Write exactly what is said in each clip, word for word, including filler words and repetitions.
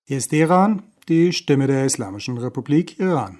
Hier ist Teheran, die Stimme der Islamischen Republik Iran.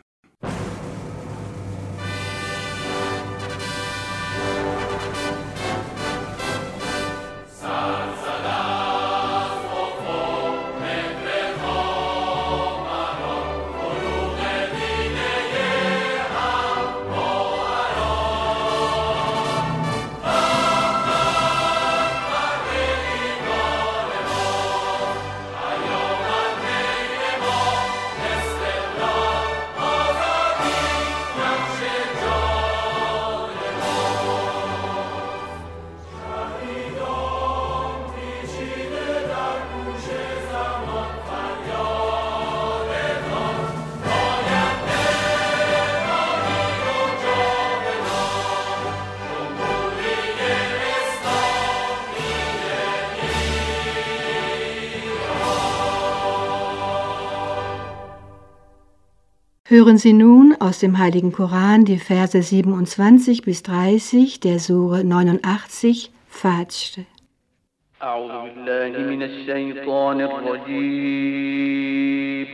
Hören Sie nun aus dem Heiligen Koran die Verse siebenundzwanzig bis dreißig der Sure neunundachtzig, Fajr. أعوذ بالله من الشيطان الرجيم.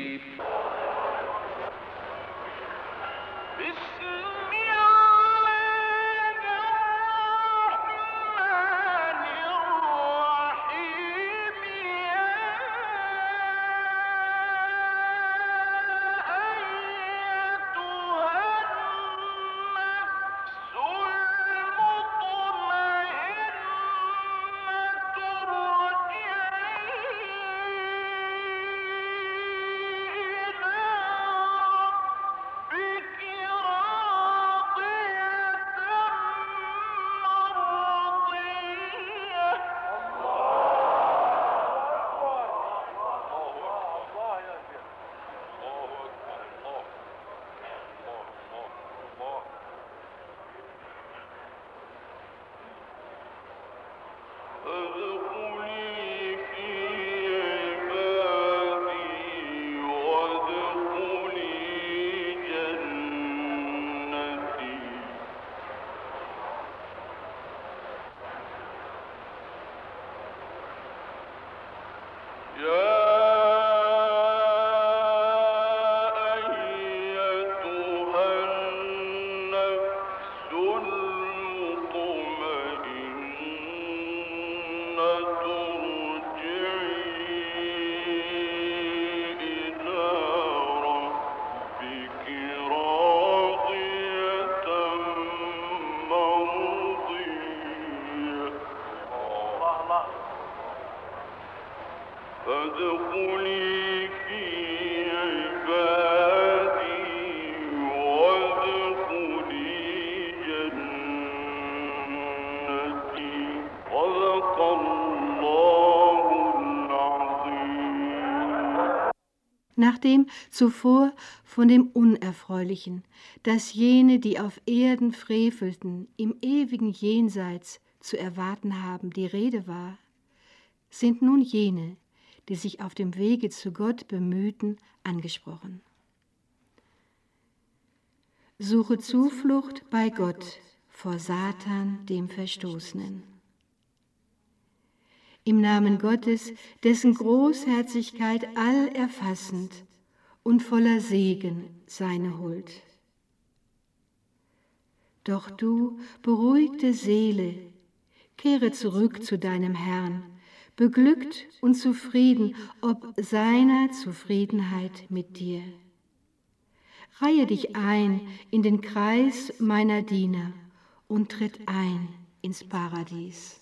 Nachdem zuvor von dem Unerfreulichen, das jene, die auf Erden frevelten, im ewigen Jenseits zu erwarten haben, die Rede war, sind nun jene, die sich auf dem Wege zu Gott bemühten, angesprochen. Suche Zuflucht bei Gott vor Satan, dem Verstoßenen. Im Namen Gottes, dessen Großherzigkeit allerfassend und voller Segen seine Huld. Doch du, beruhigte Seele, kehre zurück zu deinem Herrn, beglückt und zufrieden ob seiner Zufriedenheit mit dir. Reihe dich ein in den Kreis meiner Diener und tritt ein ins Paradies.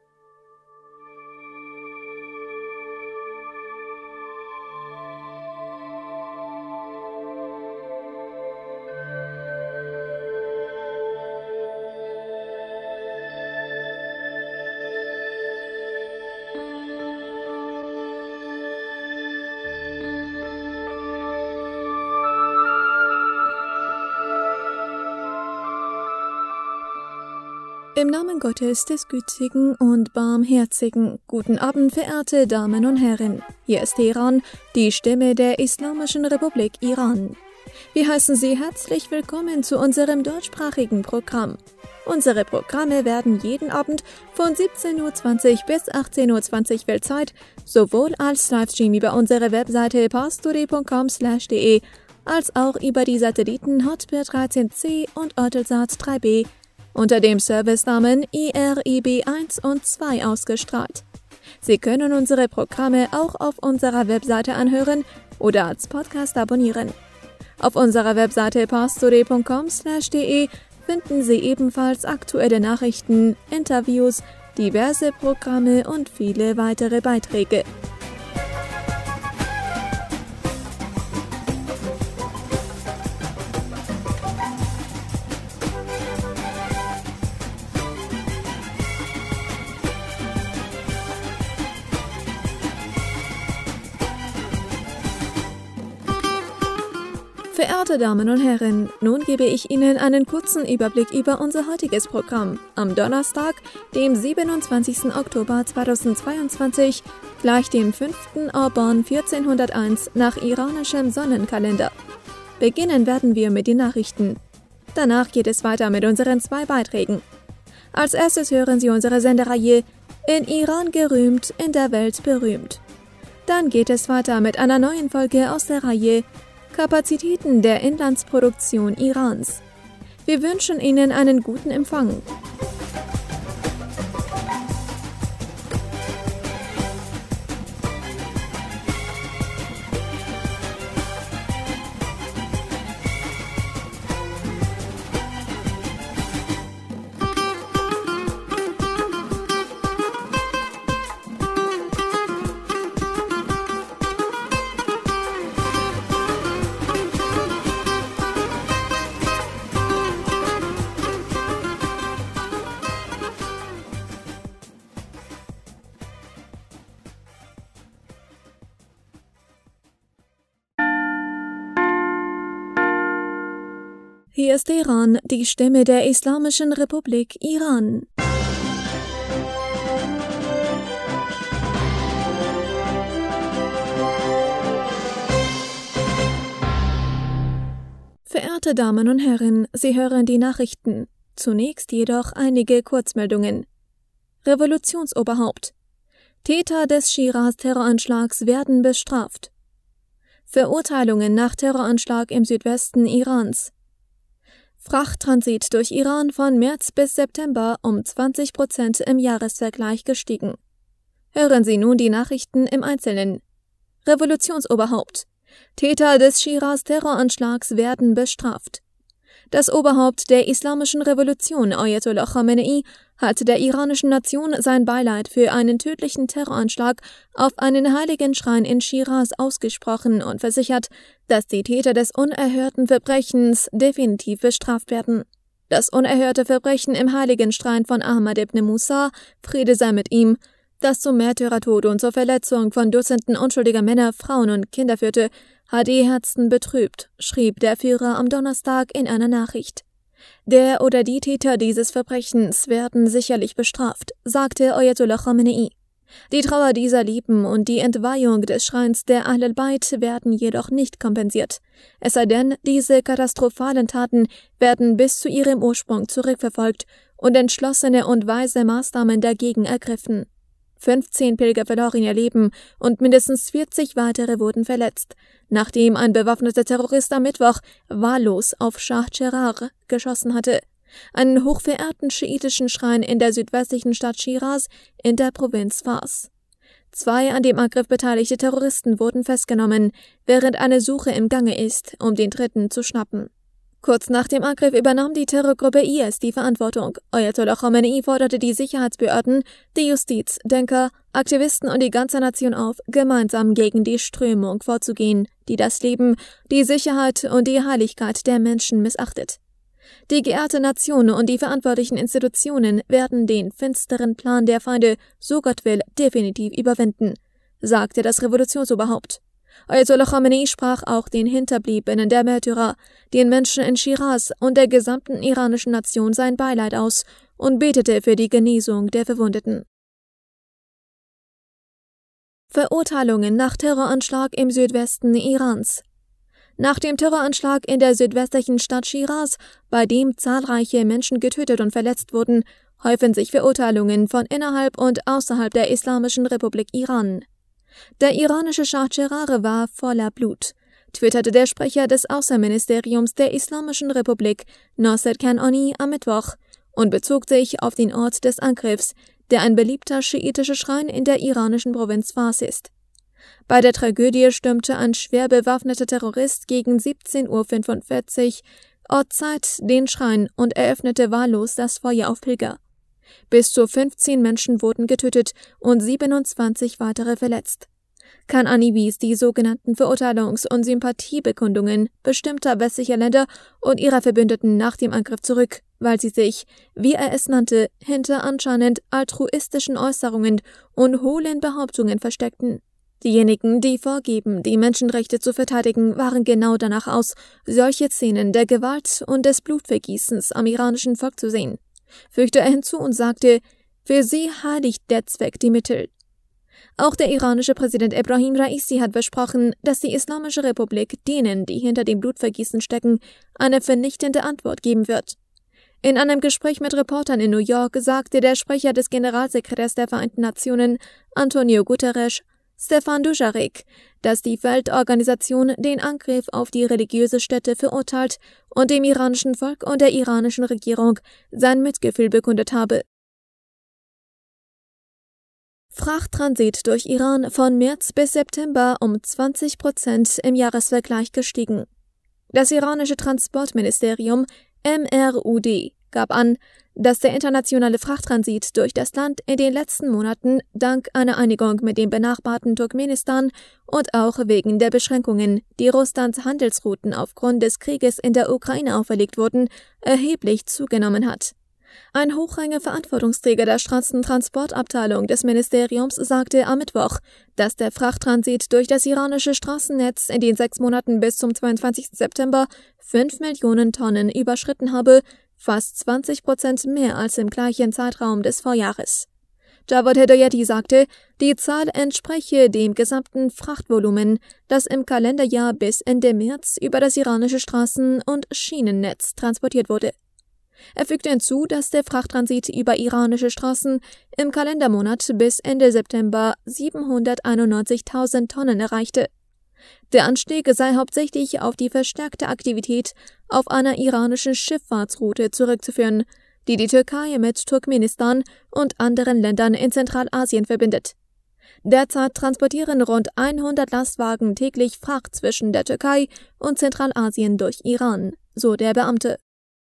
Im Namen Gottes, des Gütigen und Barmherzigen. Guten Abend, verehrte Damen und Herren. Hier ist Teheran, die Stimme der Islamischen Republik Iran. Wir heißen Sie herzlich willkommen zu unserem deutschsprachigen Programm. Unsere Programme werden jeden Abend von siebzehn Uhr zwanzig bis achtzehn Uhr zwanzig Weltzeit sowohl als Livestream über unsere Webseite pastori punkt com slash de als auch über die Satelliten Hotbird dreizehn C und Eutelsat drei B unter dem Servicenamen I R I B eins und zwei ausgestrahlt. Sie können unsere Programme auch auf unserer Webseite anhören oder als Podcast abonnieren. Auf unserer Webseite pastori punkt com slash de finden Sie ebenfalls aktuelle Nachrichten, Interviews, diverse Programme und viele weitere Beiträge. Verehrte Damen und Herren, nun gebe ich Ihnen einen kurzen Überblick über unser heutiges Programm. Am Donnerstag, dem siebenundzwanzigsten Oktober zweitausendzweiundzwanzig, gleich dem fünften Orban vierzehnhunderteins nach iranischem Sonnenkalender. Beginnen werden wir mit den Nachrichten. Danach geht es weiter mit unseren zwei Beiträgen. Als erstes hören Sie unsere Sendereihe In Iran gerühmt, in der Welt berühmt. Dann geht es weiter mit einer neuen Folge aus der Reihe Kapazitäten der Inlandsproduktion Irans. Wir wünschen Ihnen einen guten Empfang. Hier ist Teheran, die Stimme der Islamischen Republik Iran. Verehrte Damen und Herren, Sie hören die Nachrichten. Zunächst jedoch einige Kurzmeldungen. Revolutionsoberhaupt. Täter des Schiraz-Terroranschlags werden bestraft. Verurteilungen nach Terroranschlag im Südwesten Irans. Frachttransit durch Iran von März bis September um zwanzig Prozent im Jahresvergleich gestiegen. Hören Sie nun die Nachrichten im Einzelnen. Revolutionsoberhaupt. Täter des Schiraz-Terroranschlags werden bestraft. Das Oberhaupt der Islamischen Revolution, Ayatollah Khamenei, hat der iranischen Nation sein Beileid für einen tödlichen Terroranschlag auf einen heiligen Schrein in Schiraz ausgesprochen und versichert, dass die Täter des unerhörten Verbrechens definitiv bestraft werden. Das unerhörte Verbrechen im heiligen Schrein von Ahmad ibn Musa, Friede sei mit ihm, das zum Märtyrertod und zur Verletzung von Dutzenden unschuldiger Männer, Frauen und Kinder führte, hat die Herzen betrübt, schrieb der Führer am Donnerstag in einer Nachricht. Der oder die Täter dieses Verbrechens werden sicherlich bestraft, sagte Ayatollah Khamenei. Die Trauer dieser Lieben und die Entweihung des Schreins der Ahl al-Bayt werden jedoch nicht kompensiert. Es sei denn, diese katastrophalen Taten werden bis zu ihrem Ursprung zurückverfolgt und entschlossene und weise Maßnahmen dagegen ergriffen. fünfzehn Pilger verloren ihr Leben und mindestens vierzig weitere wurden verletzt, nachdem ein bewaffneter Terrorist am Mittwoch wahllos auf Schah Cheragh geschossen hatte, einen hochverehrten schiitischen Schrein in der südwestlichen Stadt Schiraz in der Provinz Fars. Zwei an dem Angriff beteiligte Terroristen wurden festgenommen, während eine Suche im Gange ist, um den dritten zu schnappen. Kurz nach dem Angriff übernahm die Terrorgruppe I S die Verantwortung. Ayatollah Khamenei forderte die Sicherheitsbehörden, die Justiz, Denker, Aktivisten und die ganze Nation auf, gemeinsam gegen die Strömung vorzugehen, die das Leben, die Sicherheit und die Heiligkeit der Menschen missachtet. Die geehrte Nation und die verantwortlichen Institutionen werden den finsteren Plan der Feinde, so Gott will, definitiv überwinden, sagte das Revolutionsoberhaupt. Ayatollah Khamenei sprach auch den Hinterbliebenen der Märtyrer, den Menschen in Schiraz und der gesamten iranischen Nation sein Beileid aus und betete für die Genesung der Verwundeten. Verurteilungen nach Terroranschlag im Südwesten Irans. Nach dem Terroranschlag in der südwestlichen Stadt Schiraz, bei dem zahlreiche Menschen getötet und verletzt wurden, häufen sich Verurteilungen von innerhalb und außerhalb der Islamischen Republik Iran. Der iranische Schah Cerrare war voller Blut, twitterte der Sprecher des Außenministeriums der Islamischen Republik, Nasser Kanani, am Mittwoch und bezog sich auf den Ort des Angriffs, der ein beliebter schiitischer Schrein in der iranischen Provinz Fars ist. Bei der Tragödie stürmte ein schwer bewaffneter Terrorist gegen siebzehn Uhr fünfundvierzig Ortszeit den Schrein und eröffnete wahllos das Feuer auf Pilger. Bis zu fünfzehn Menschen wurden getötet und siebenundzwanzig weitere verletzt. Kanani wies die sogenannten Verurteilungs- und Sympathiebekundungen bestimmter westlicher Länder und ihrer Verbündeten nach dem Angriff zurück, weil sie sich, wie er es nannte, hinter anscheinend altruistischen Äußerungen und hohlen Behauptungen versteckten. Diejenigen, die vorgeben, die Menschenrechte zu verteidigen, waren genau danach aus, solche Szenen der Gewalt und des Blutvergießens am iranischen Volk zu sehen, fügte er hinzu und sagte, für sie heiligt der Zweck die Mittel. Auch der iranische Präsident Ebrahim Raisi hat versprochen, dass die Islamische Republik denen, die hinter dem Blutvergießen stecken, eine vernichtende Antwort geben wird. In einem Gespräch mit Reportern in New York sagte der Sprecher des Generalsekretärs der Vereinten Nationen, Antonio Guterres, Stefan Dujarric, dass die Weltorganisation den Angriff auf die religiöse Stätte verurteilt und dem iranischen Volk und der iranischen Regierung sein Mitgefühl bekundet habe. Frachttransit durch Iran von März bis September um zwanzig Prozent im Jahresvergleich gestiegen. Das iranische Transportministerium M R U D gab an, dass der internationale Frachttransit durch das Land in den letzten Monaten dank einer Einigung mit dem benachbarten Turkmenistan und auch wegen der Beschränkungen, die Russlands Handelsrouten aufgrund des Krieges in der Ukraine auferlegt wurden, erheblich zugenommen hat. Ein hochrangiger Verantwortungsträger der Straßentransportabteilung des Ministeriums sagte am Mittwoch, dass der Frachttransit durch das iranische Straßennetz in den sechs Monaten bis zum zweiundzwanzigsten September fünf Millionen Tonnen überschritten habe, fast zwanzig Prozent mehr als im gleichen Zeitraum des Vorjahres. Javad Hedayati sagte, die Zahl entspreche dem gesamten Frachtvolumen, das im Kalenderjahr bis Ende März über das iranische Straßen- und Schienennetz transportiert wurde. Er fügte hinzu, dass der Frachttransit über iranische Straßen im Kalendermonat bis Ende September siebenhunderteinundneunzigtausend Tonnen erreichte. Der Anstieg sei hauptsächlich auf die verstärkte Aktivität auf einer iranischen Schifffahrtsroute zurückzuführen, die die Türkei mit Turkmenistan und anderen Ländern in Zentralasien verbindet. Derzeit transportieren rund hundert Lastwagen täglich Fracht zwischen der Türkei und Zentralasien durch Iran, so der Beamte.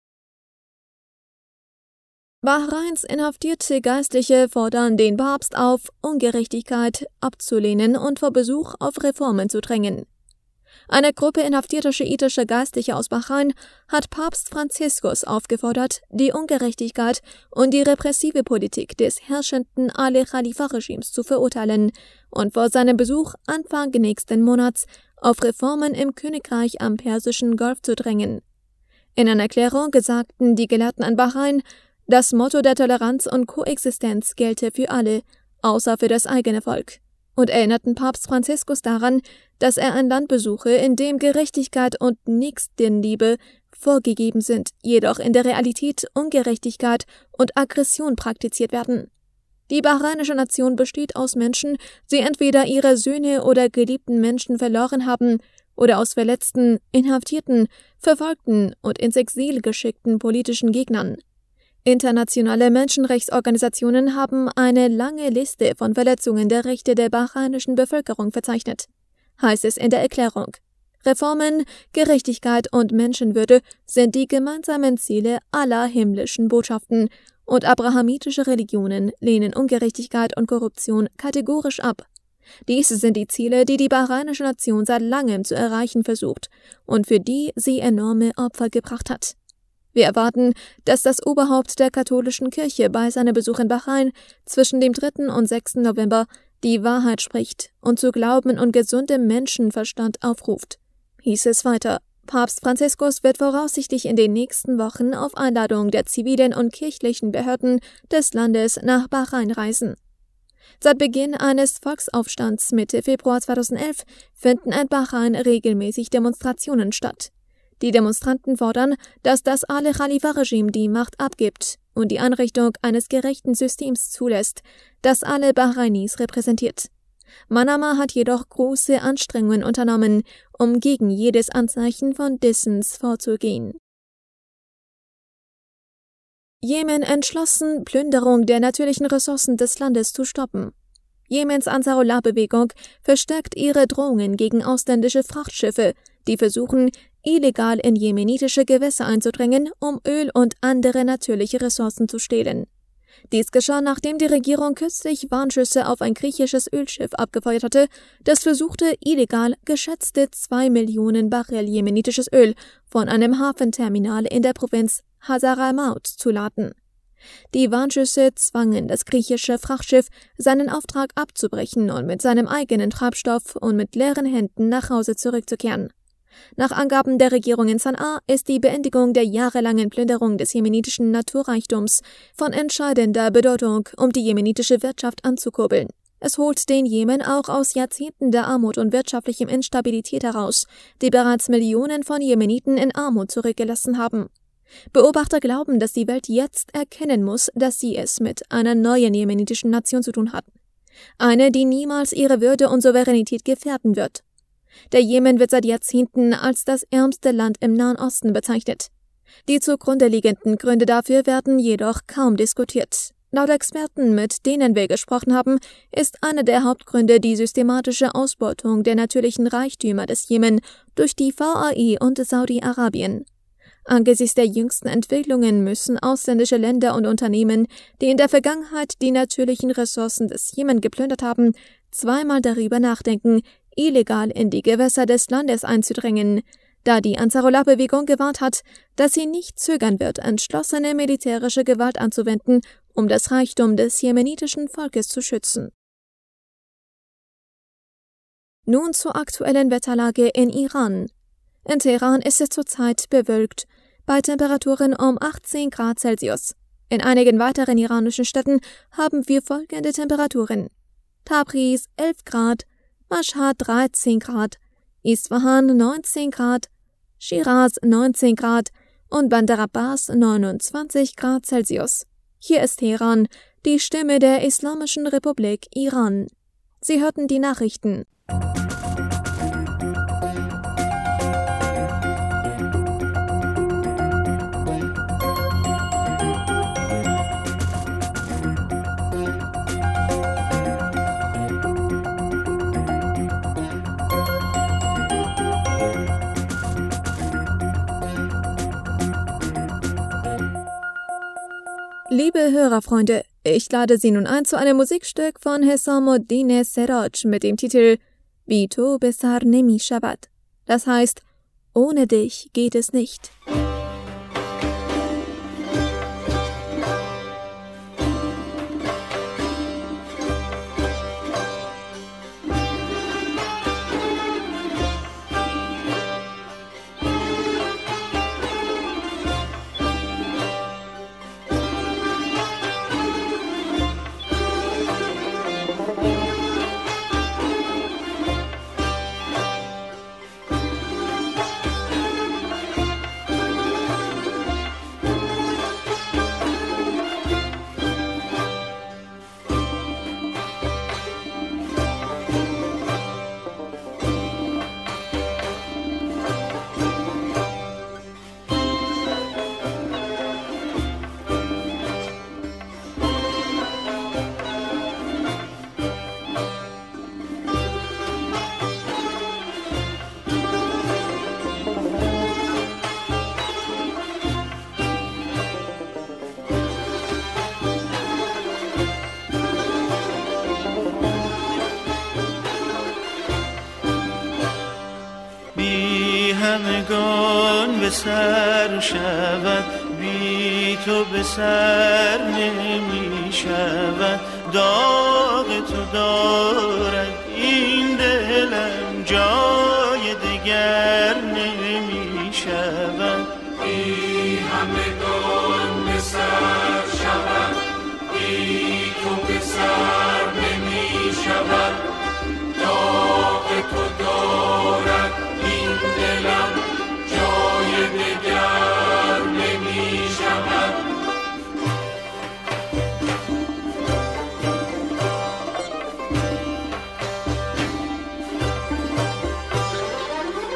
Bahrains inhaftierte Geistliche fordern den Papst auf, Ungerechtigkeit abzulehnen und vor Besuch auf Reformen zu drängen. Eine Gruppe inhaftierter schiitischer Geistlicher aus Bahrain hat Papst Franziskus aufgefordert, die Ungerechtigkeit und die repressive Politik des herrschenden Ali-Khalifa-Regimes zu verurteilen und vor seinem Besuch Anfang nächsten Monats auf Reformen im Königreich am Persischen Golf zu drängen. In einer Erklärung sagten die Gelehrten an Bahrain, das Motto der Toleranz und Koexistenz gelte für alle, außer für das eigene Volk, und erinnerten Papst Franziskus daran, dass er ein Land besuche, in dem Gerechtigkeit und Nächstenliebe vorgegeben sind, jedoch in der Realität Ungerechtigkeit und Aggression praktiziert werden. Die bahrainische Nation besteht aus Menschen, die entweder ihre Söhne oder geliebten Menschen verloren haben oder aus verletzten, inhaftierten, verfolgten und ins Exil geschickten politischen Gegnern. Internationale Menschenrechtsorganisationen haben eine lange Liste von Verletzungen der Rechte der bahrainischen Bevölkerung verzeichnet, heißt es in der Erklärung. Reformen, Gerechtigkeit und Menschenwürde sind die gemeinsamen Ziele aller himmlischen Botschaften, und abrahamitische Religionen lehnen Ungerechtigkeit und Korruption kategorisch ab. Dies sind die Ziele, die die bahrainische Nation seit langem zu erreichen versucht und für die sie enorme Opfer gebracht hat. Wir erwarten, dass das Oberhaupt der katholischen Kirche bei seinem Besuch in Bahrain zwischen dem dritten und sechsten November die Wahrheit spricht und zu Glauben und gesundem Menschenverstand aufruft, hieß es weiter. Papst Franziskus wird voraussichtlich in den nächsten Wochen auf Einladung der zivilen und kirchlichen Behörden des Landes nach Bahrain reisen. Seit Beginn eines Volksaufstands Mitte Februar zweitausendelf finden in Bahrain regelmäßig Demonstrationen statt. Die Demonstranten fordern, dass das Ali-Khalifa-Regime die Macht abgibt und die Einrichtung eines gerechten Systems zulässt, das alle Bahrainis repräsentiert. Manama hat jedoch große Anstrengungen unternommen, um gegen jedes Anzeichen von Dissens vorzugehen. Jemen entschlossen, Plünderung der natürlichen Ressourcen des Landes zu stoppen. Jemens Ansarullah-Bewegung verstärkt ihre Drohungen gegen ausländische Frachtschiffe, die versuchen, illegal in jemenitische Gewässer einzudringen, um Öl und andere natürliche Ressourcen zu stehlen. Dies geschah, nachdem die Regierung kürzlich Warnschüsse auf ein griechisches Ölschiff abgefeuert hatte, das versuchte, illegal geschätzte zwei Millionen Barrel jemenitisches Öl von einem Hafenterminal in der Provinz Hazaramaut zu laden. Die Warnschüsse zwangen das griechische Frachtschiff, seinen Auftrag abzubrechen und mit seinem eigenen Treibstoff und mit leeren Händen nach Hause zurückzukehren. Nach Angaben der Regierung in Sanaa ist die Beendigung der jahrelangen Plünderung des jemenitischen Naturreichtums von entscheidender Bedeutung, um die jemenitische Wirtschaft anzukurbeln. Es holt den Jemen auch aus Jahrzehnten der Armut und wirtschaftlichem Instabilität heraus, die bereits Millionen von Jemeniten in Armut zurückgelassen haben. Beobachter glauben, dass die Welt jetzt erkennen muss, dass sie es mit einer neuen jemenitischen Nation zu tun hat. Eine, die niemals ihre Würde und Souveränität gefährden wird. Der Jemen wird seit Jahrzehnten als das ärmste Land im Nahen Osten bezeichnet. Die zugrunde liegenden Gründe dafür werden jedoch kaum diskutiert. Laut Experten, mit denen wir gesprochen haben, ist einer der Hauptgründe die systematische Ausbeutung der natürlichen Reichtümer des Jemen durch die V A I und Saudi-Arabien. Angesichts der jüngsten Entwicklungen müssen ausländische Länder und Unternehmen, die in der Vergangenheit die natürlichen Ressourcen des Jemen geplündert haben, zweimal darüber nachdenken, illegal in die Gewässer des Landes einzudrängen, da die Ansarullah-Bewegung gewarnt hat, dass sie nicht zögern wird, entschlossene militärische Gewalt anzuwenden, um das Reichtum des jemenitischen Volkes zu schützen. Nun zur aktuellen Wetterlage in Iran. In Teheran ist es zurzeit bewölkt, bei Temperaturen um achtzehn Grad Celsius. In einigen weiteren iranischen Städten haben wir folgende Temperaturen: Tabriz elf Grad, Mashhad dreizehn Grad, Isfahan neunzehn Grad, Shiraz neunzehn Grad und Bandar Abbas neunundzwanzig Grad Celsius. Hier ist Teheran, die Stimme der Islamischen Republik Iran. Sie hörten die Nachrichten. Liebe Hörerfreunde, ich lade Sie nun ein zu einem Musikstück von Hesamuddin Seraj mit dem Titel Bi to besar nemi shavad. Das heißt, ohne dich geht es nicht. همگان به سر شود، بی تو به سر نمی شود. داغ تو دارد این دلم، جای دیگر نمی شود. بی همگان به سر شود، بی تو به سر نمی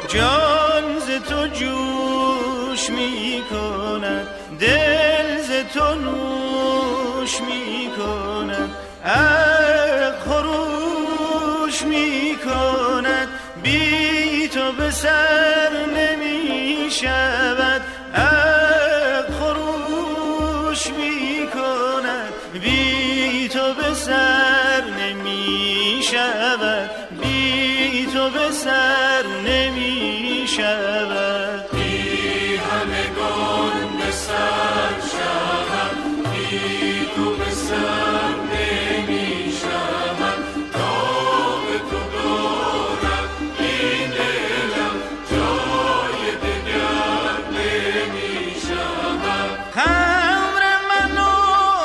جان ز تو جوش می کند، دل ز تو نوش می کند، عقل خروش می کند، بی تو به سر نمی شود، عقل خروش می کند، بی تو به سر نمی شود، بی تو به سر نمی شود. بی همگان به سر شود، بی تو به سر نمی شود، داغ تو دارد این دلم، جای دگر نمی شود. خمر من و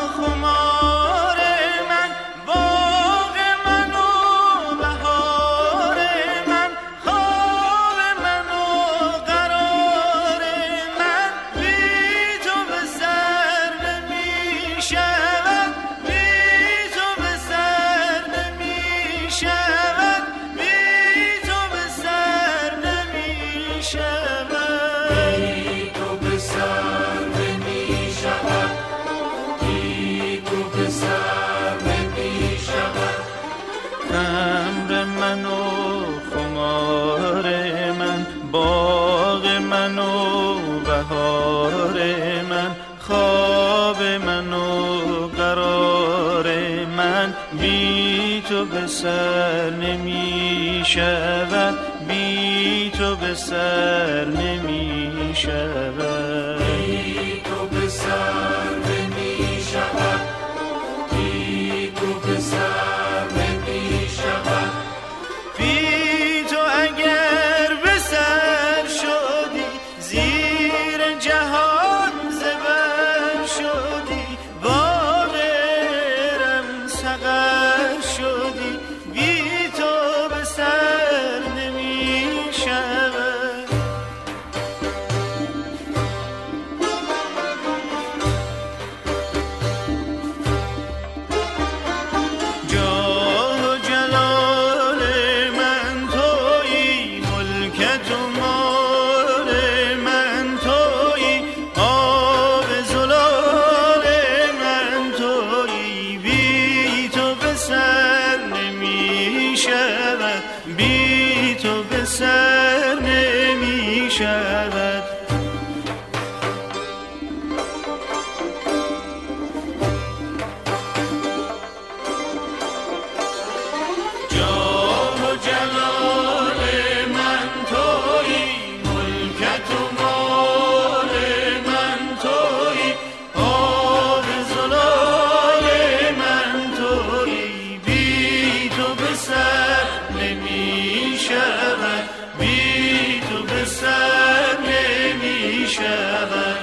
خمار من، باغ من و بهار من، خواب من و قرار من، بی تو به سر نمی شود، بی تو به سر نمی شود، بی تو به سر نمی شود. بی تو به سر نمی شود، بی تو به سر نمی شود. خمر من و خمار من، باغ من و بهار من، خواب من و قرار من، بی تو به سر نمی شود، بی تو به سر نمی شود. بی تو به سر نمی شود، بی تو به سر نمی شود. بی تو اگر به سر شدی، زیر جهان زبر شدی، باغرم سقر شدی، بی تو به سر نمی شود. جاه و جلال من تویی، ملکت و مال من تویی، آب زلال من تویی، بی تو به سر نمی شود، بی تو به سر نمی شود. جاه و جلال من تویی، ملکت و مال من تویی، آب زلال من تویی، بی تو به سر نمی شود، بی تو به سر نمی شود.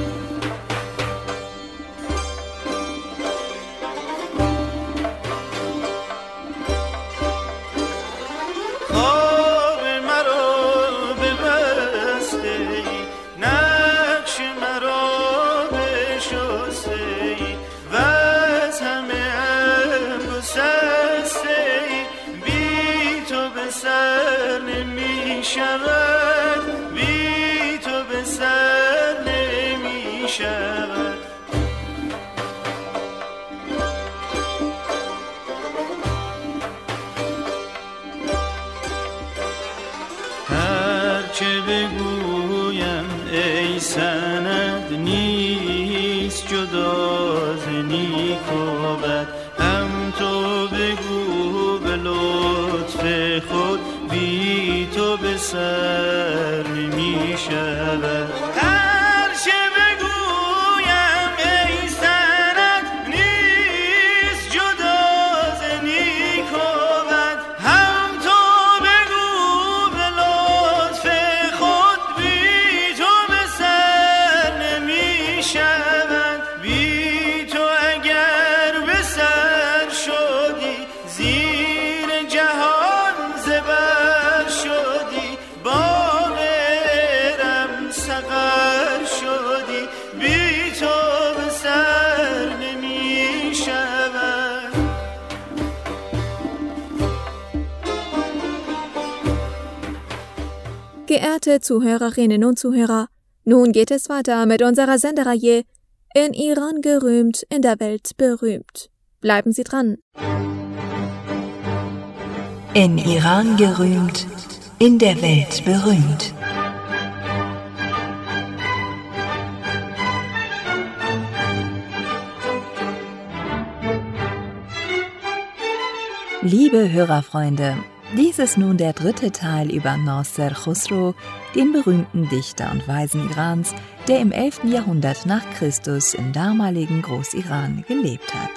خواب مرا ببسته ای، نقش مرا بشسته ای، و از همه ام گسسته ای، بی تو به سر نمی شود، بی تو به سر نمی شود. هرچه بگویم ای سند، نیست جدا ز نیک و بد، هم تو بگو به لطف خود، بی تو به سر نمی شود. هرچه بگویم ای سند، نیست جدا ز نیک و بد، هم تو بگو به لطف خود، بی تو به سر نمی شود. بی تو اگر به سر شدی، زیر جهان زبر شدی، باغرم سقر Geehrte Zuhörerinnen und Zuhörer, nun geht es weiter mit unserer Sendereihe In Iran gerühmt, in der Welt berühmt. Bleiben Sie dran. In Iran gerühmt, in der Welt berühmt. Liebe Hörerfreunde, dies ist nun der dritte Teil über Nasser Khosrow, den berühmten Dichter und Weisen Irans, der im elften Jahrhundert nach Christus im damaligen Großiran gelebt hat.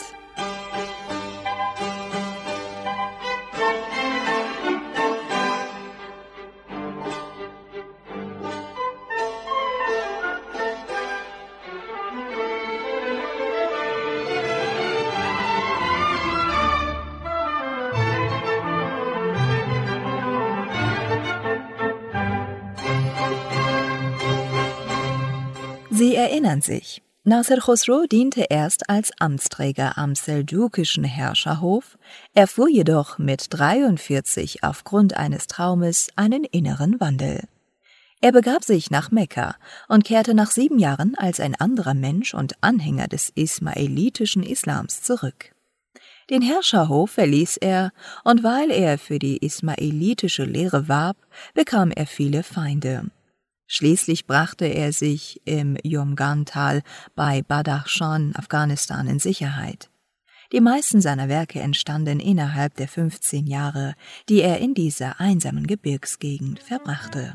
Sie erinnern sich, Nasser Khosrow diente erst als Amtsträger am seldukischen Herrscherhof, erfuhr jedoch mit dreiundvierzig aufgrund eines Traumes einen inneren Wandel. Er begab sich nach Mekka und kehrte nach sieben Jahren als ein anderer Mensch und Anhänger des ismaelitischen Islams zurück. Den Herrscherhof verließ er, und weil er für die ismaelitische Lehre warb, bekam er viele Feinde. Schließlich brachte er sich im Yomgan-Tal bei Badakhshan, Afghanistan, in Sicherheit. Die meisten seiner Werke entstanden innerhalb der fünfzehn Jahre, die er in dieser einsamen Gebirgsgegend verbrachte.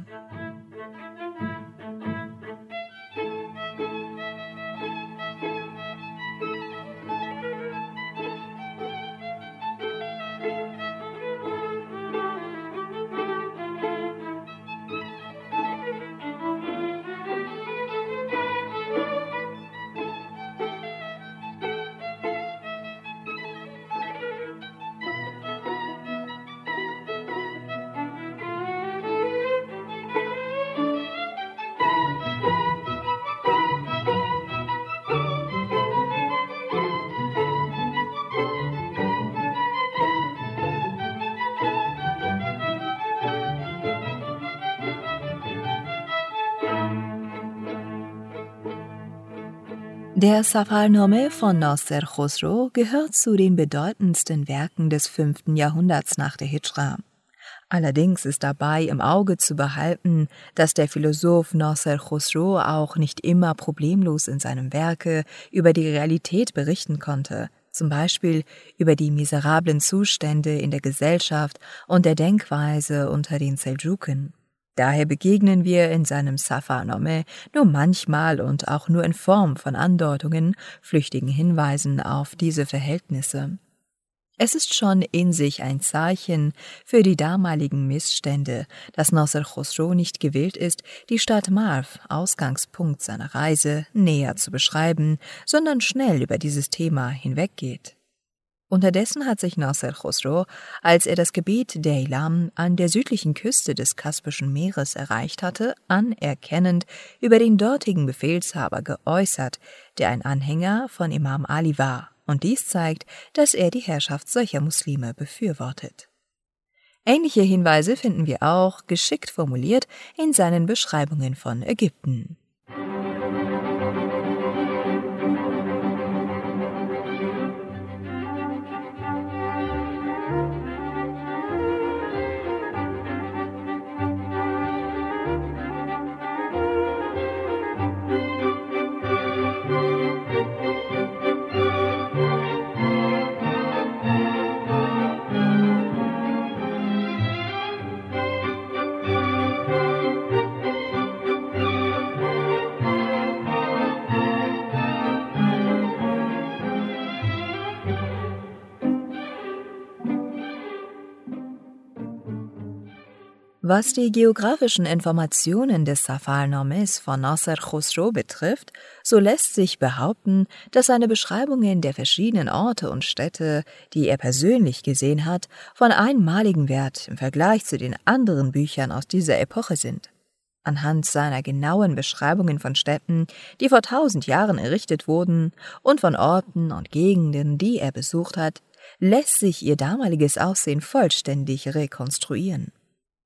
Der Safarname von Nasser Khosrow gehört zu den bedeutendsten Werken des fünften Jahrhunderts nach der Hidschra. Allerdings ist dabei im Auge zu behalten, dass der Philosoph Nasser Khosrow auch nicht immer problemlos in seinem Werke über die Realität berichten konnte, zum Beispiel über die miserablen Zustände in der Gesellschaft und der Denkweise unter den Seldschuken. Daher begegnen wir in seinem Safarname nur manchmal und auch nur in Form von Andeutungen, flüchtigen Hinweisen auf diese Verhältnisse. Es ist schon in sich ein Zeichen für die damaligen Missstände, dass Nasser Khosrow nicht gewillt ist, die Stadt Marv, Ausgangspunkt seiner Reise, näher zu beschreiben, sondern schnell über dieses Thema hinweggeht. Unterdessen hat sich Nasser Khosrow, als er das Gebiet der Ilam an der südlichen Küste des Kaspischen Meeres erreicht hatte, anerkennend über den dortigen Befehlshaber geäußert, der ein Anhänger von Imam Ali war, und dies zeigt, dass er die Herrschaft solcher Muslime befürwortet. Ähnliche Hinweise finden wir auch, geschickt formuliert, in seinen Beschreibungen von Ägypten. Was die geografischen Informationen des Safarnames von Nasser Khosrow betrifft, so lässt sich behaupten, dass seine Beschreibungen der verschiedenen Orte und Städte, die er persönlich gesehen hat, von einmaligem Wert im Vergleich zu den anderen Büchern aus dieser Epoche sind. Anhand seiner genauen Beschreibungen von Städten, die vor tausend Jahren errichtet wurden, und von Orten und Gegenden, die er besucht hat, lässt sich ihr damaliges Aussehen vollständig rekonstruieren.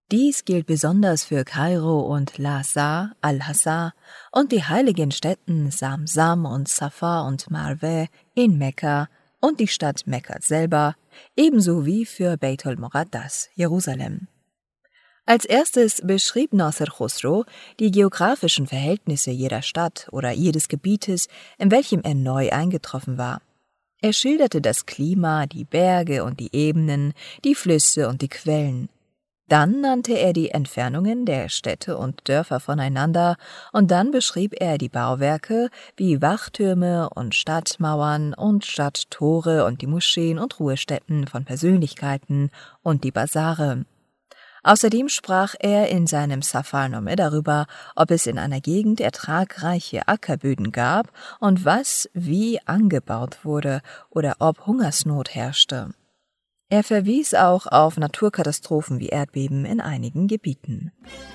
Dies gilt besonders für Kairo und Lhasa, Al-Hassa und die heiligen Städten Samsam und Safa und Marweh in Mekka und die Stadt Mekka selber, ebenso wie für Beit al-Muqaddas, Jerusalem. Als erstes beschrieb Nasser Khosrow die geografischen Verhältnisse jeder Stadt oder jedes Gebietes, in welchem er neu eingetroffen war. Er schilderte das Klima, die Berge und die Ebenen, die Flüsse und die Quellen. Dann nannte er die Entfernungen der Städte und Dörfer voneinander und dann beschrieb er die Bauwerke wie Wachtürme und Stadtmauern und Stadttore und die Moscheen und Ruhestätten von Persönlichkeiten und die Basare. Außerdem sprach er in seinem Safarname darüber, ob es in einer Gegend ertragreiche Ackerböden gab und was wie angebaut wurde oder ob Hungersnot herrschte. Er verwies auch auf Naturkatastrophen wie Erdbeben in einigen Gebieten.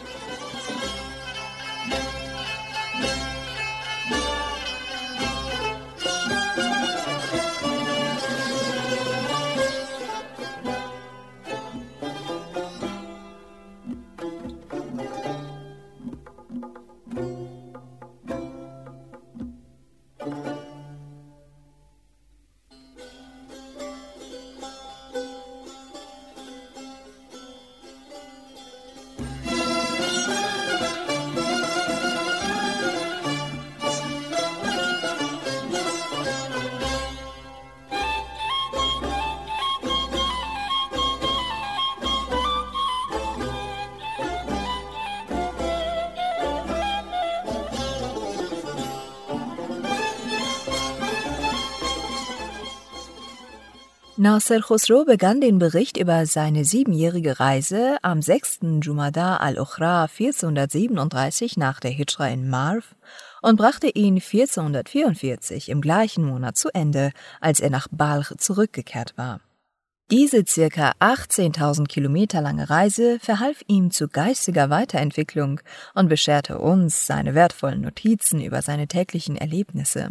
Nasser Khosrow begann den Bericht über seine siebenjährige Reise am sechsten Jumada al-Ukhra vierzehnhundertsiebenunddreißig nach der Hijra in Marv und brachte ihn vierzehnhundertvierundvierzig im gleichen Monat zu Ende, als er nach Balch zurückgekehrt war. Diese circa achtzehntausend Kilometer lange Reise verhalf ihm zu geistiger Weiterentwicklung und bescherte uns seine wertvollen Notizen über seine täglichen Erlebnisse.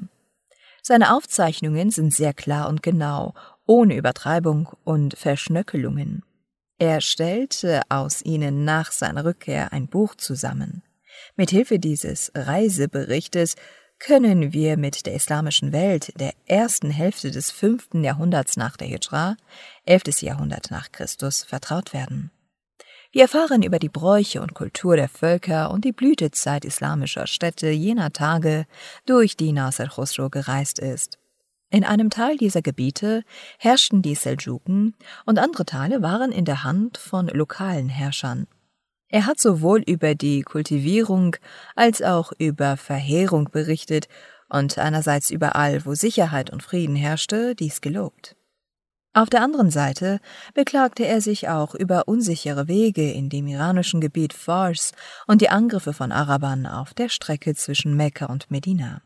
Seine Aufzeichnungen sind sehr klar und genau, ohne Übertreibung und Verschnöckelungen. Er stellte aus ihnen nach seiner Rückkehr ein Buch zusammen. Mithilfe dieses Reiseberichtes können wir mit der islamischen Welt der ersten Hälfte des fünften Jahrhunderts nach der Hijra, elftes Jahrhundert nach Christus, vertraut werden. Wir erfahren über die Bräuche und Kultur der Völker und die Blütezeit islamischer Städte jener Tage, durch die Nasser Khosrow gereist ist. In einem Teil dieser Gebiete herrschten die Seldschuken und andere Teile waren in der Hand von lokalen Herrschern. Er hat sowohl über die Kultivierung als auch über Verheerung berichtet und einerseits überall, wo Sicherheit und Frieden herrschte, dies gelobt. Auf der anderen Seite beklagte er sich auch über unsichere Wege in dem iranischen Gebiet Fars und die Angriffe von Arabern auf der Strecke zwischen Mekka und Medina.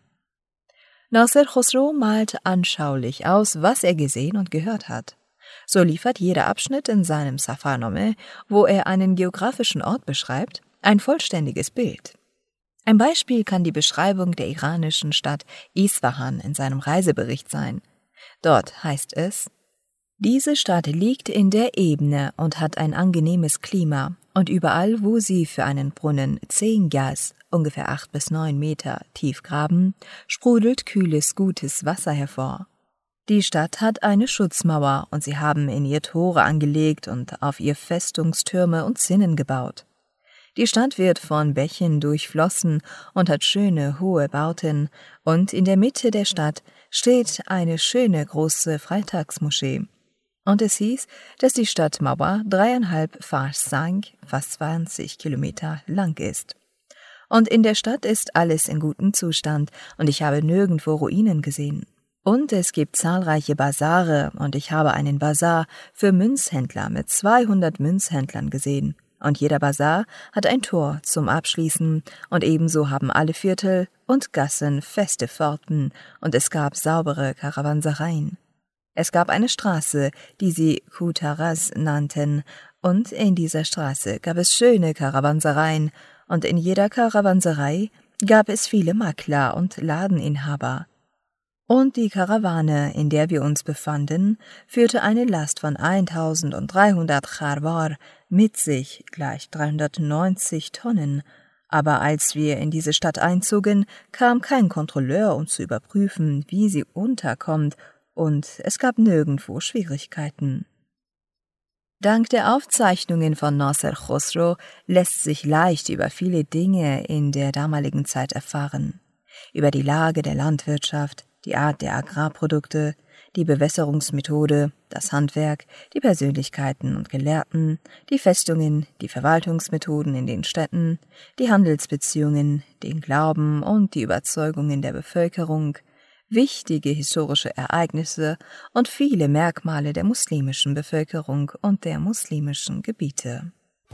Nasser Khosrow malt anschaulich aus, was er gesehen und gehört hat. So liefert jeder Abschnitt in seinem Safarname, wo er einen geografischen Ort beschreibt, ein vollständiges Bild. Ein Beispiel kann die Beschreibung der iranischen Stadt Isfahan in seinem Reisebericht sein. Dort heißt es: Diese Stadt liegt in der Ebene und hat ein angenehmes Klima, und überall, wo sie für einen Brunnen zehn Gas, ungefähr acht bis neun Meter, tief graben, sprudelt kühles, gutes Wasser hervor. Die Stadt hat eine Schutzmauer, und sie haben in ihr Tore angelegt und auf ihr Festungstürme und Zinnen gebaut. Die Stadt wird von Bächen durchflossen und hat schöne, hohe Bauten, und in der Mitte der Stadt steht eine schöne, große Freitagsmoschee. Und es hieß, dass die Stadtmauer dreieinhalb Farsang, fast zwanzig Kilometer, lang ist. Und in der Stadt ist alles in gutem Zustand, und ich habe nirgendwo Ruinen gesehen. Und es gibt zahlreiche Basare, und ich habe einen Basar für Münzhändler mit zweihundert Münzhändlern gesehen. Und jeder Basar hat ein Tor zum Abschließen, und ebenso haben alle Viertel und Gassen feste Pforten, und es gab saubere Karawansereien. Es gab eine Straße, die sie Kutaras nannten, und in dieser Straße gab es schöne Karawansereien, und in jeder Karawanserei gab es viele Makler und Ladeninhaber. Und die Karawane, in der wir uns befanden, führte eine Last von eintausenddreihundert Charwar mit sich, gleich dreihundertneunzig Tonnen. Aber als wir in diese Stadt einzogen, kam kein Kontrolleur, um zu überprüfen, wie sie unterkommt, und es gab nirgendwo Schwierigkeiten. Dank der Aufzeichnungen von Nasser Khosrow lässt sich leicht über viele Dinge in der damaligen Zeit erfahren. Über die Lage der Landwirtschaft, die Art der Agrarprodukte, die Bewässerungsmethode, das Handwerk, die Persönlichkeiten und Gelehrten, die Festungen, die Verwaltungsmethoden in den Städten, die Handelsbeziehungen, den Glauben und die Überzeugungen der Bevölkerung, wichtige historische Ereignisse und viele Merkmale der muslimischen Bevölkerung und der muslimischen Gebiete.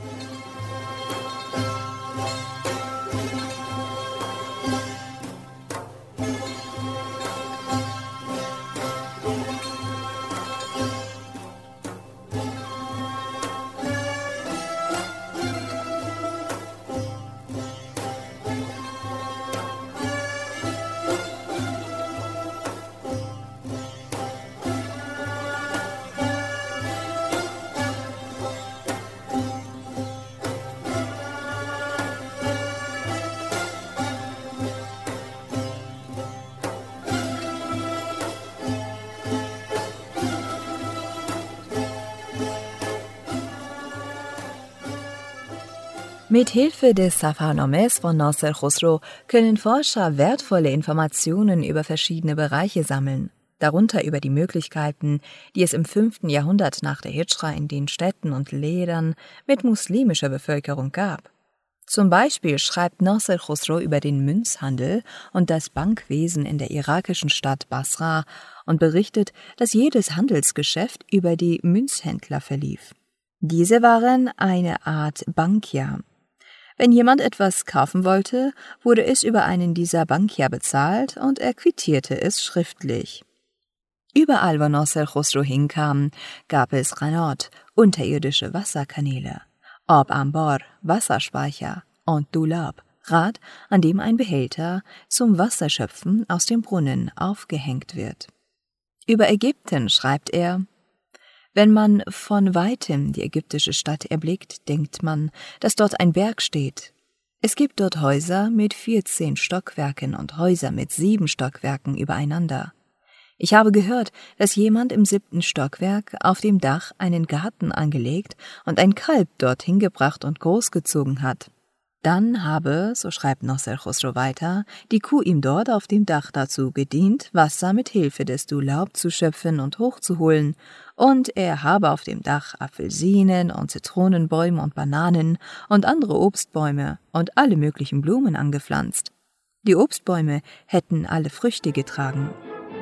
Mit Hilfe des Safarnames von Nasser Khosrow können Forscher wertvolle Informationen über verschiedene Bereiche sammeln, darunter über die Möglichkeiten, die es im fünften Jahrhundert nach der Hidschra in den Städten und Ländern mit muslimischer Bevölkerung gab. Zum Beispiel schreibt Nasser Khosrow über den Münzhandel und das Bankwesen in der irakischen Stadt Basra und berichtet, dass jedes Handelsgeschäft über die Münzhändler verlief. Diese waren eine Art Bankier. Wenn jemand etwas kaufen wollte, wurde es über einen dieser Bankier bezahlt und er quittierte es schriftlich. Überall, wo Nasser Khosrow hinkam, gab es Qanat, unterirdische Wasserkanäle, Ab Ambar, Wasserspeicher und Dulab, Rad, an dem ein Behälter zum Wasserschöpfen aus dem Brunnen aufgehängt wird. Über Ägypten schreibt er: Wenn man von weitem die ägyptische Stadt erblickt, denkt man, dass dort ein Berg steht. Es gibt dort Häuser mit vierzehn Stockwerken und Häuser mit sieben Stockwerken übereinander. Ich habe gehört, dass jemand im siebten Stockwerk auf dem Dach einen Garten angelegt und ein Kalb dorthin gebracht und großgezogen hat. Dann habe, so schreibt Nasser Khosrow weiter, die Kuh ihm dort auf dem Dach dazu gedient, Wasser mit Hilfe des Dulab zu schöpfen und hochzuholen, und er habe auf dem Dach Apfelsinen und Zitronenbäume und Bananen und andere Obstbäume und alle möglichen Blumen angepflanzt. Die Obstbäume hätten alle Früchte getragen.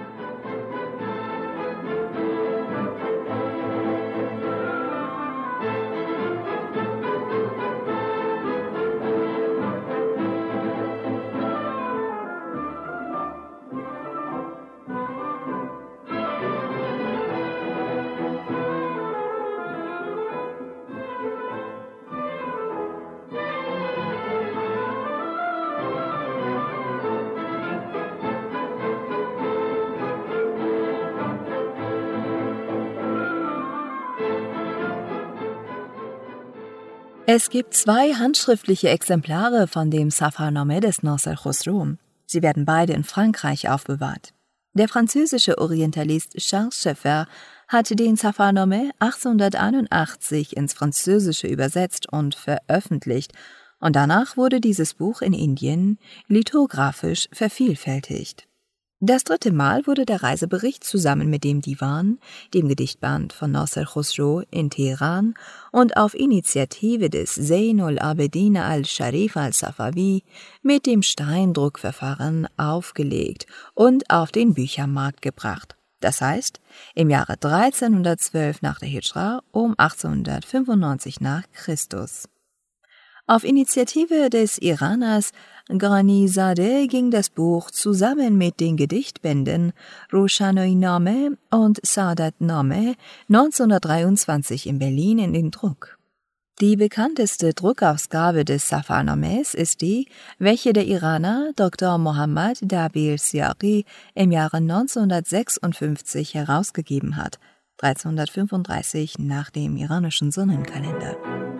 Es gibt zwei handschriftliche Exemplare von dem Safarnameh des Nasser Khosrow. Sie werden beide in Frankreich aufbewahrt. Der französische Orientalist Charles Scheffer hat den Safarnameh achtzehnhunderteinundachtzig ins Französische übersetzt und veröffentlicht, und danach wurde dieses Buch in Indien lithografisch vervielfältigt. Das dritte Mal wurde der Reisebericht zusammen mit dem Diwan, dem Gedichtband von Nasser Khosrow in Teheran, und auf Initiative des Zeynul Abedin al-Sharif al-Safawi mit dem Steindruckverfahren aufgelegt und auf den Büchermarkt gebracht. Das heißt, im Jahre dreizehnhundertzwölf nach der Hidschra um achtzehnhundertfünfundneunzig nach Christus. Auf Initiative des Iraners Ghanizadeh ging das Buch zusammen mit den Gedichtbänden Roshanoi-Nameh und Saadat-Nameh neunzehnhundertdreiundzwanzig in Berlin in den Druck. Die bekannteste Druckausgabe des Safarnames ist die, welche der Iraner Doktor Mohammad Dabil Siari im Jahre neunzehnhundertsechsundfünfzig herausgegeben hat, dreizehnhundertfünfunddreißig nach dem iranischen Sonnenkalender.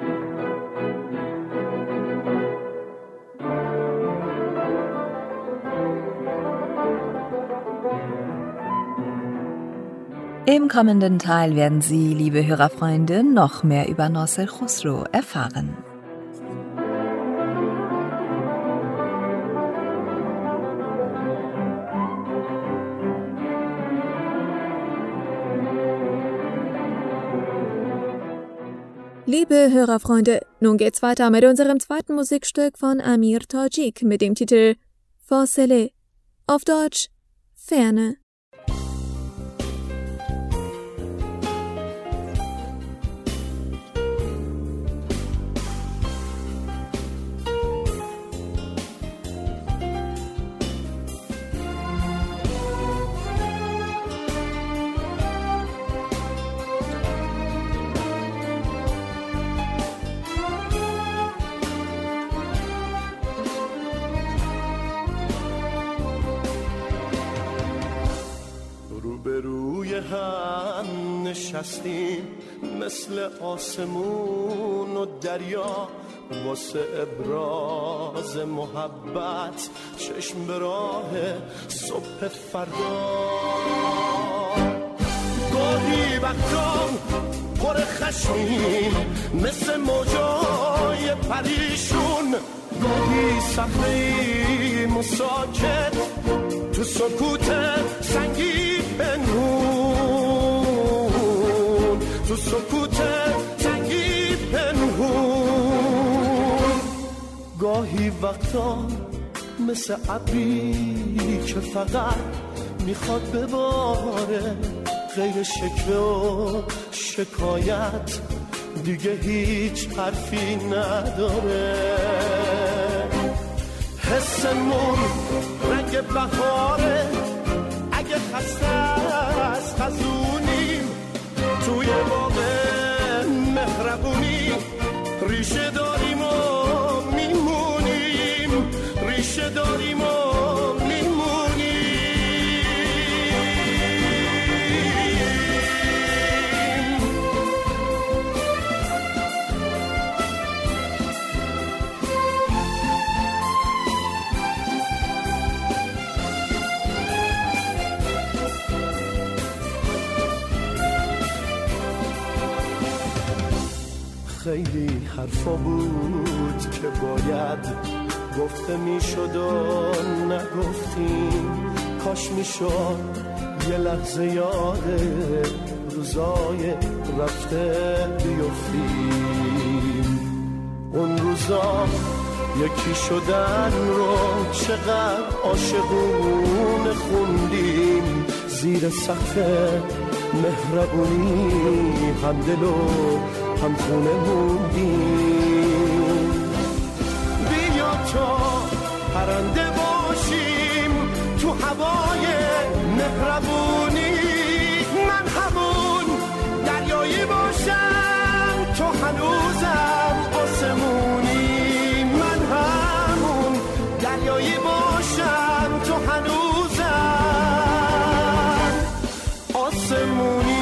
Im kommenden Teil werden Sie, liebe Hörerfreunde, noch mehr über Nasser Khosrow erfahren. Liebe Hörerfreunde, nun geht's weiter mit unserem zweiten Musikstück von Amir Tajik mit dem Titel Fasele, auf Deutsch Ferne. هم نشستیم مثل آسمون و دریا واسه ابراز محبت چشم به راه صبح فردا گاهی وقتا پر خشمیم مثل موجای پریشون گاهی صفحه‌ایم و ساکت تو سکوت سنگی پنهون تو سکوت سنگی پنهون گاهی وقتا مثل ابری که فقط میخواد بباره غیر شکوه و شکایت دیگه هیچ حرفی نداره حسمون رنگ بهاره اگه خسته از خزونیم توی باغ مهربونی ریشه داریم و میمونیم ریشه داریم و خیلی حرفا بود که باید گفته میشد و نگفتیم کاش میشد یه لحظه یاد روزای رفته بیفتیم اون روزا یکی شدن رو چقدر عاشقونه خوندیم زیر سقف مهربونی هم دل و هم خونه موندیم بیا تا پرنده باشیم تو هوای مهربونی من همون دریایی باشم تو هنوزم آسمونی من همون دریایی باشم تو هنوزم آسمونی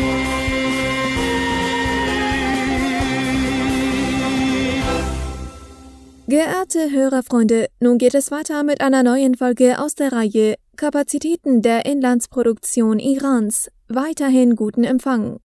Geehrte Hörerfreunde, nun geht es weiter mit einer neuen Folge aus der Reihe Kapazitäten der Inlandsproduktion Irans. Weiterhin guten Empfang.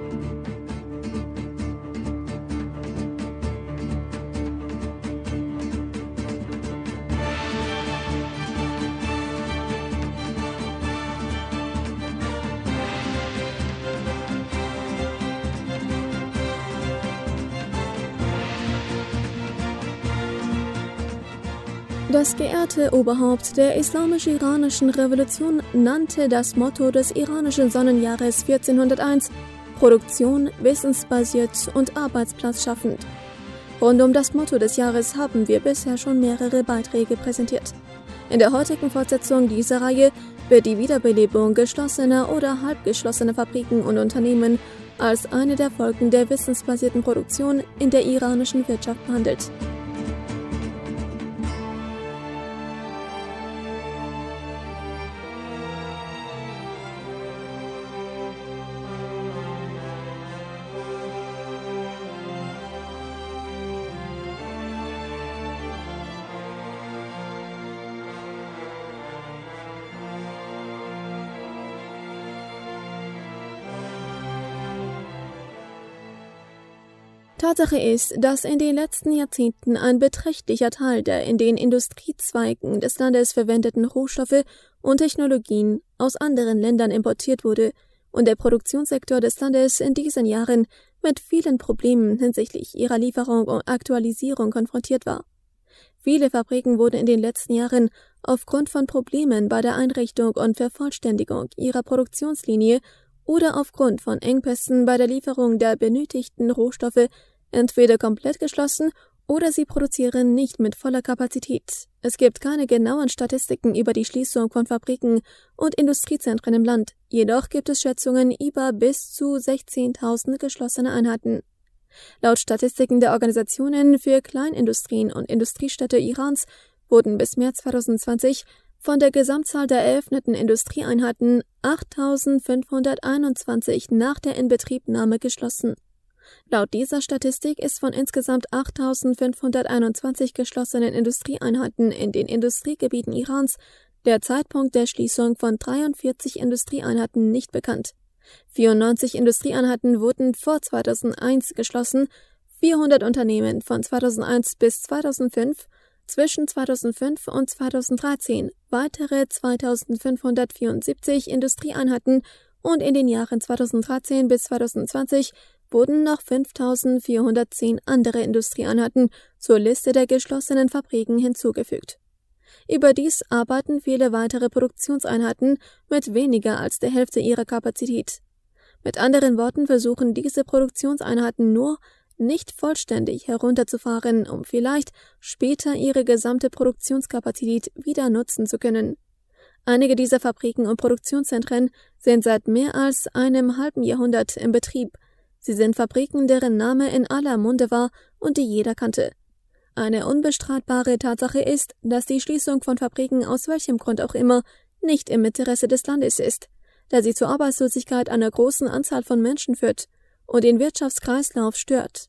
Das geehrte Oberhaupt der islamisch-iranischen Revolution nannte das Motto des iranischen Sonnenjahres vierzehnhunderteins Produktion, wissensbasiert und arbeitsplatzschaffend. Rund um das Motto des Jahres haben wir bisher schon mehrere Beiträge präsentiert. In der heutigen Fortsetzung dieser Reihe wird die Wiederbelebung geschlossener oder halbgeschlossener Fabriken und Unternehmen als eine der Folgen der wissensbasierten Produktion in der iranischen Wirtschaft behandelt. Tatsache ist, dass in den letzten Jahrzehnten ein beträchtlicher Teil der in den Industriezweigen des Landes verwendeten Rohstoffe und Technologien aus anderen Ländern importiert wurde und der Produktionssektor des Landes in diesen Jahren mit vielen Problemen hinsichtlich ihrer Lieferung und Aktualisierung konfrontiert war. Viele Fabriken wurden in den letzten Jahren aufgrund von Problemen bei der Einrichtung und Vervollständigung ihrer Produktionslinie oder aufgrund von Engpässen bei der Lieferung der benötigten Rohstoffe entweder komplett geschlossen oder sie produzieren nicht mit voller Kapazität. Es gibt keine genauen Statistiken über die Schließung von Fabriken und Industriezentren im Land, jedoch gibt es Schätzungen über bis zu sechzehntausend geschlossene Einheiten. Laut Statistiken der Organisationen für Kleinindustrien und Industriestädte Irans wurden bis März zweitausendzwanzig von der Gesamtzahl der eröffneten Industrieeinheiten achttausendfünfhunderteinundzwanzig nach der Inbetriebnahme geschlossen. Laut dieser Statistik ist von insgesamt achttausendfünfhunderteinundzwanzig geschlossenen Industrieeinheiten in den Industriegebieten Irans der Zeitpunkt der Schließung von dreiundvierzig Industrieeinheiten nicht bekannt. vierundneunzig Industrieeinheiten wurden vor zweitausendeins geschlossen, vierhundert Unternehmen von zweitausendeins bis zweitausendfünf, zwischen zweitausendfünf und zweitausenddreizehn weitere zweitausendfünfhundertvierundsiebzig Industrieeinheiten und in den Jahren zweitausenddreizehn bis zweitausendzwanzig wurden noch fünftausendvierhundertzehn andere Industrieeinheiten zur Liste der geschlossenen Fabriken hinzugefügt. Überdies arbeiten viele weitere Produktionseinheiten mit weniger als der Hälfte ihrer Kapazität. Mit anderen Worten versuchen diese Produktionseinheiten nur, nicht vollständig herunterzufahren, um vielleicht später ihre gesamte Produktionskapazität wieder nutzen zu können. Einige dieser Fabriken und Produktionszentren sind seit mehr als einem halben Jahrhundert im Betrieb. Sie sind Fabriken, deren Name in aller Munde war und die jeder kannte. Eine unbestreitbare Tatsache ist, dass die Schließung von Fabriken aus welchem Grund auch immer nicht im Interesse des Landes ist, da sie zur Arbeitslosigkeit einer großen Anzahl von Menschen führt und den Wirtschaftskreislauf stört.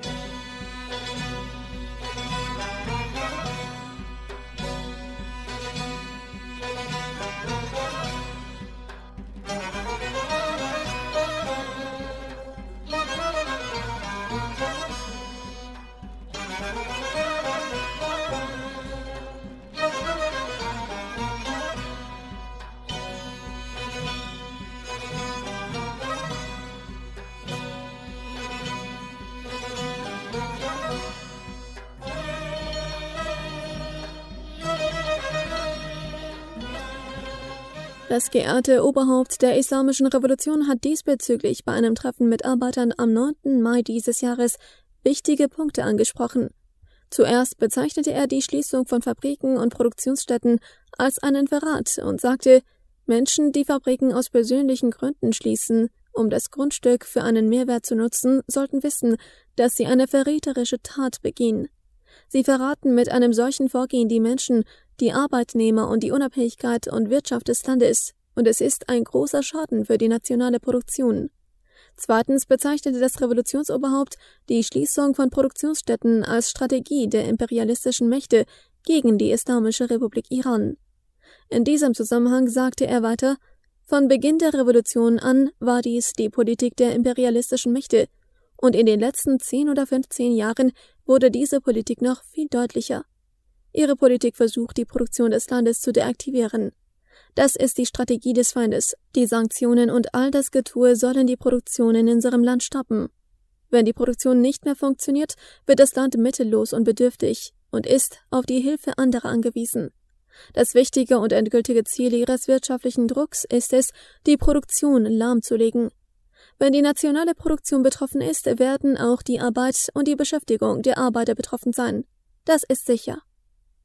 Das geehrte Oberhaupt der Islamischen Revolution hat diesbezüglich bei einem Treffen mit Arbeitern am neunten Mai dieses Jahres wichtige Punkte angesprochen. Zuerst bezeichnete er die Schließung von Fabriken und Produktionsstätten als einen Verrat und sagte, Menschen, die Fabriken aus persönlichen Gründen schließen, um das Grundstück für einen Mehrwert zu nutzen, sollten wissen, dass sie eine verräterische Tat begehen. Sie verraten mit einem solchen Vorgehen die Menschen, die Arbeitnehmer und die Unabhängigkeit und Wirtschaft des Landes, und es ist ein großer Schaden für die nationale Produktion. Zweitens bezeichnete das Revolutionsoberhaupt die Schließung von Produktionsstätten als Strategie der imperialistischen Mächte gegen die Islamische Republik Iran. In diesem Zusammenhang sagte er weiter, von Beginn der Revolution an war dies die Politik der imperialistischen Mächte, und in den letzten zehn oder fünfzehn Jahren wurde diese Politik noch viel deutlicher. Ihre Politik versucht, die Produktion des Landes zu deaktivieren. Das ist die Strategie des Feindes. Die Sanktionen und all das Getue sollen die Produktion in unserem Land stoppen. Wenn die Produktion nicht mehr funktioniert, wird das Land mittellos und bedürftig und ist auf die Hilfe anderer angewiesen. Das wichtige und endgültige Ziel ihres wirtschaftlichen Drucks ist es, die Produktion lahmzulegen. Wenn die nationale Produktion betroffen ist, werden auch die Arbeit und die Beschäftigung der Arbeiter betroffen sein. Das ist sicher.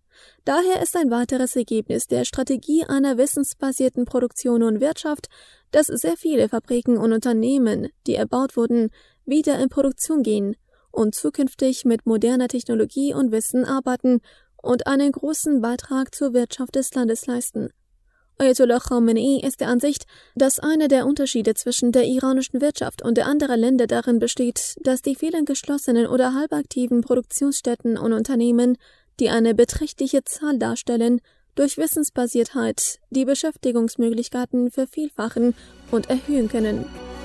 Daher ist ein weiteres Ergebnis der Strategie einer wissensbasierten Produktion und Wirtschaft, dass sehr viele Fabriken und Unternehmen, die erbaut wurden, wieder in Produktion gehen und zukünftig mit moderner Technologie und Wissen arbeiten und einen großen Beitrag zur Wirtschaft des Landes leisten. Ayatollah Khamenei ist der Ansicht, dass einer der Unterschiede zwischen der iranischen Wirtschaft und der anderen Länder darin besteht, dass die vielen geschlossenen oder halbaktiven Produktionsstätten und Unternehmen, die eine beträchtliche Zahl darstellen, durch Wissensbasiertheit die Beschäftigungsmöglichkeiten vervielfachen und erhöhen können.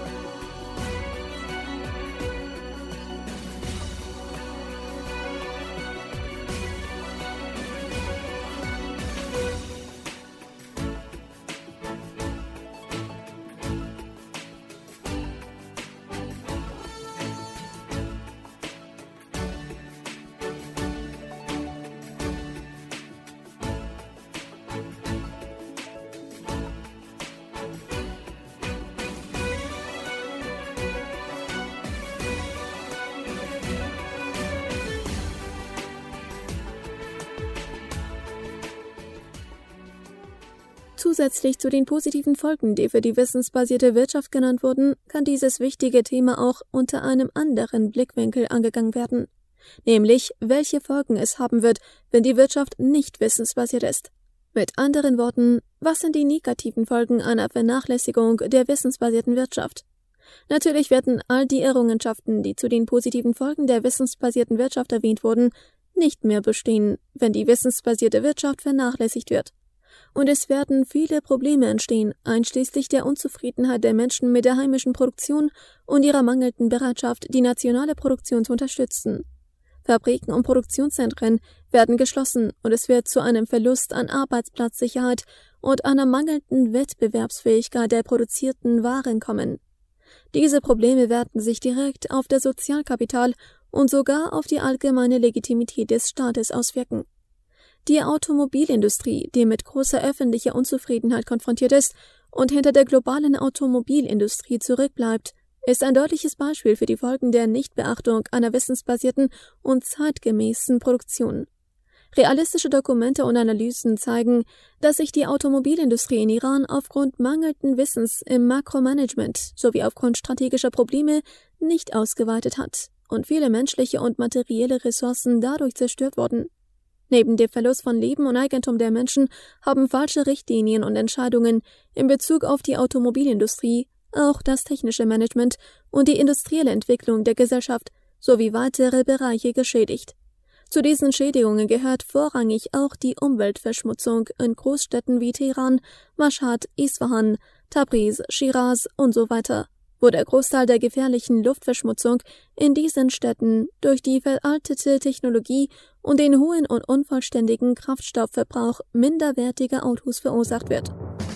Zusätzlich zu den positiven Folgen, die für die wissensbasierte Wirtschaft genannt wurden, kann dieses wichtige Thema auch unter einem anderen Blickwinkel angegangen werden, nämlich welche Folgen es haben wird, wenn die Wirtschaft nicht wissensbasiert ist. Mit anderen Worten, was sind die negativen Folgen einer Vernachlässigung der wissensbasierten Wirtschaft? Natürlich werden all die Errungenschaften, die zu den positiven Folgen der wissensbasierten Wirtschaft erwähnt wurden, nicht mehr bestehen, wenn die wissensbasierte Wirtschaft vernachlässigt wird. Und es werden viele Probleme entstehen, einschließlich der Unzufriedenheit der Menschen mit der heimischen Produktion und ihrer mangelnden Bereitschaft, die nationale Produktion zu unterstützen. Fabriken und Produktionszentren werden geschlossen und es wird zu einem Verlust an Arbeitsplatzsicherheit und einer mangelnden Wettbewerbsfähigkeit der produzierten Waren kommen. Diese Probleme werden sich direkt auf das Sozialkapital und sogar auf die allgemeine Legitimität des Staates auswirken. Die Automobilindustrie, die mit großer öffentlicher Unzufriedenheit konfrontiert ist und hinter der globalen Automobilindustrie zurückbleibt, ist ein deutliches Beispiel für die Folgen der Nichtbeachtung einer wissensbasierten und zeitgemäßen Produktion. Realistische Dokumente und Analysen zeigen, dass sich die Automobilindustrie in Iran aufgrund mangelnden Wissens im Makromanagement sowie aufgrund strategischer Probleme nicht ausgeweitet hat und viele menschliche und materielle Ressourcen dadurch zerstört wurden. Neben dem Verlust von Leben und Eigentum der Menschen haben falsche Richtlinien und Entscheidungen in Bezug auf die Automobilindustrie, auch das technische Management und die industrielle Entwicklung der Gesellschaft sowie weitere Bereiche geschädigt. Zu diesen Schädigungen gehört vorrangig auch die Umweltverschmutzung in Großstädten wie Teheran, Mashhad, Isfahan, Tabriz, Schiraz und so weiter, wo der Großteil der gefährlichen Luftverschmutzung in diesen Städten durch die veraltete Technologie und den hohen und unvollständigen Kraftstoffverbrauch minderwertiger Autos verursacht wird.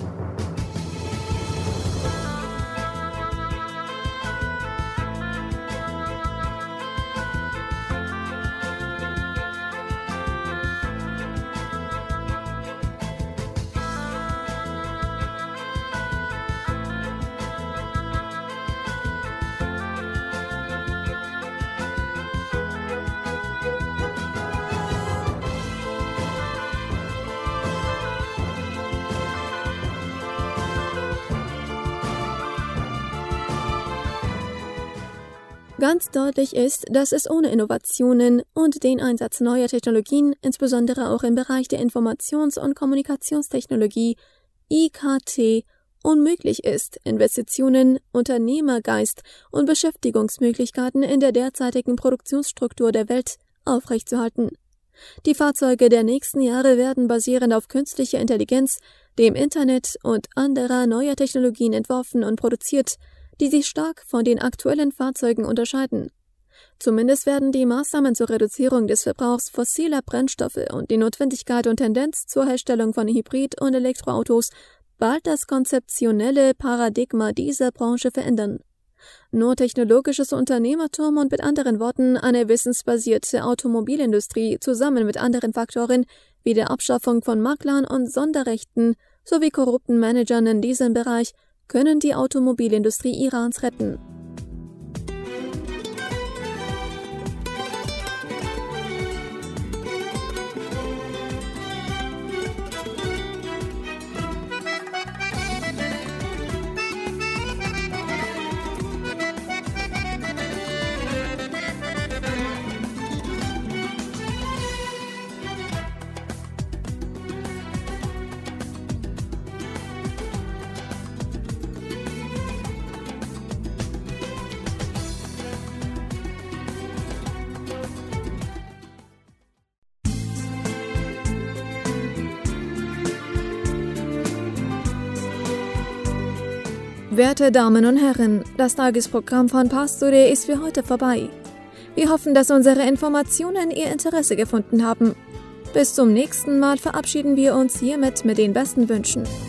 Ganz deutlich ist, dass es ohne Innovationen und den Einsatz neuer Technologien, insbesondere auch im Bereich der Informations- und Kommunikationstechnologie, I K T, unmöglich ist, Investitionen, Unternehmergeist und Beschäftigungsmöglichkeiten in der derzeitigen Produktionsstruktur der Welt aufrechtzuerhalten. Die Fahrzeuge der nächsten Jahre werden basierend auf künstlicher Intelligenz, dem Internet und anderer neuer Technologien entworfen und produziert, die sich stark von den aktuellen Fahrzeugen unterscheiden. Zumindest werden die Maßnahmen zur Reduzierung des Verbrauchs fossiler Brennstoffe und die Notwendigkeit und Tendenz zur Herstellung von Hybrid- und Elektroautos bald das konzeptionelle Paradigma dieser Branche verändern. Nur technologisches Unternehmertum und mit anderen Worten eine wissensbasierte Automobilindustrie zusammen mit anderen Faktoren wie der Abschaffung von Maklern und Sonderrechten sowie korrupten Managern in diesem Bereich können die Automobilindustrie Irans retten. Werte Damen und Herren, das Tagesprogramm von Pastore ist für heute vorbei. Wir hoffen, dass unsere Informationen Ihr Interesse gefunden haben. Bis zum nächsten Mal verabschieden wir uns hiermit mit den besten Wünschen.